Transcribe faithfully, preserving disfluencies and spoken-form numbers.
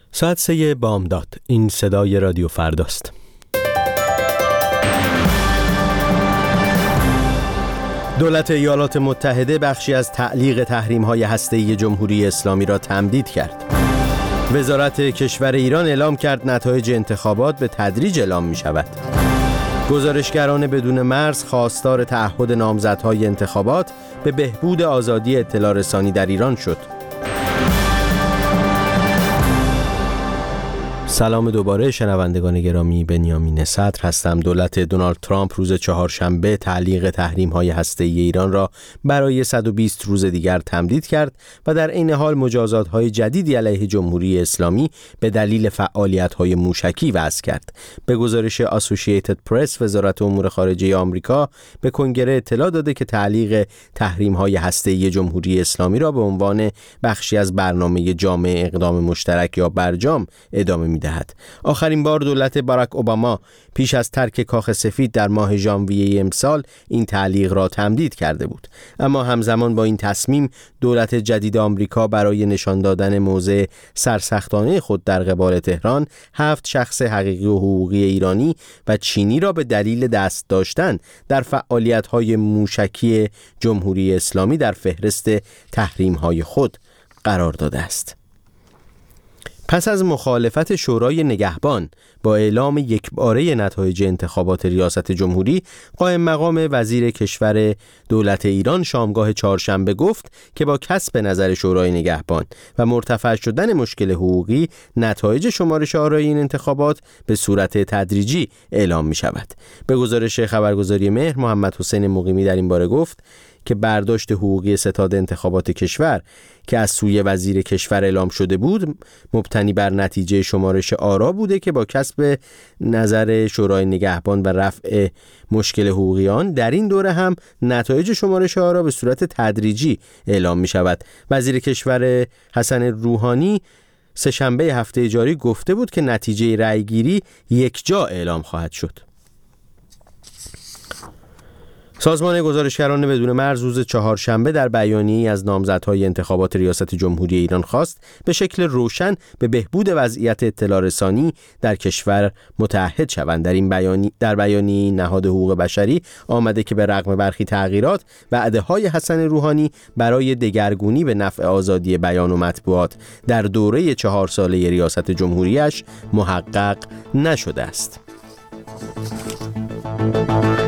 ساعت سه بامداد. این صدای رادیو فرداست. دولت ایالات متحده بخشی از تعلیق تحریم‌های هسته‌ای جمهوری اسلامی را تمدید کرد. وزارت کشور ایران اعلام کرد نتایج انتخابات به تدریج اعلام می شود. گزارشگران بدون مرز خواستار تعهد نامزدهای انتخابات به بهبود آزادی اطلاع رسانی در ایران شد. سلام دوباره شنوندگان گرامی، بنیامین صدر هستم. دولت دونالد ترامپ روز چهارشنبه تعلیق تحریم‌های هسته‌ای ایران را برای صد و بیست روز دیگر تمدید کرد و در عین حال مجازات‌های جدیدی علیه جمهوری اسلامی به دلیل فعالیت‌های موشکی وضع کرد. به گزارش اسوسییتد پرس، وزارت امور خارجه آمریکا به کنگره اطلاع داده که تعلیق تحریم‌های هسته‌ای جمهوری اسلامی را به عنوان بخشی از برنامه جامع اقدام مشترک یا برجام ادامه می‌دهد. آخرین بار دولت باراک اوباما پیش از ترک کاخ سفید در ماه ژانویه امسال این تعلیق را تمدید کرده بود، اما همزمان با این تصمیم دولت جدید آمریکا برای نشان دادن موضع سرسختانه خود در قبال تهران هفت شخص حقیقی و حقوقی ایرانی و چینی را به دلیل دست داشتن در فعالیت‌های موشکی جمهوری اسلامی در فهرست تحریم‌های خود قرار داده است. پس از مخالفت شورای نگهبان با اعلام یکباره نتایج انتخابات ریاست جمهوری، قائم مقام وزیر کشور دولت ایران شامگاه چهارشنبه گفت که با کسب نظر شورای نگهبان و مرتفع شدن مشکل حقوقی، نتایج شمارش آرای این انتخابات به صورت تدریجی اعلام می شود. به گزارش خبرگزاری مهر، محمد حسین مقیمی در این باره گفت که برداشت حقوقی ستاد انتخابات کشور که از سوی وزیر کشور اعلام شده بود مبتنی بر نتیجه شمارش آرا بوده که با کسب نظر شورای نگهبان و رفع مشکل حقوقی آن، در این دوره هم نتایج شمارش آرا به صورت تدریجی اعلام می شود. وزیر کشور حسن روحانی سه‌شنبه هفته جاری گفته بود که نتیجه رأیگیری یکجا اعلام خواهد شد. سازمان گزارشگران بدون مرز روز چهارشنبه در بیانیه‌ای از نامزدهای انتخابات ریاست جمهوری ایران خواست به شکل روشن به بهبود وضعیت اطلاع رسانی در کشور متعهد شوند. در این بیانیه در بیانیه نهاد حقوق بشری آمده که به رغم برخی تغییرات، وعده‌های حسن روحانی برای دگرگونی به نفع آزادی بیان و مطبوعات در دوره چهار ساله ریاست جمهوریش محقق نشده است.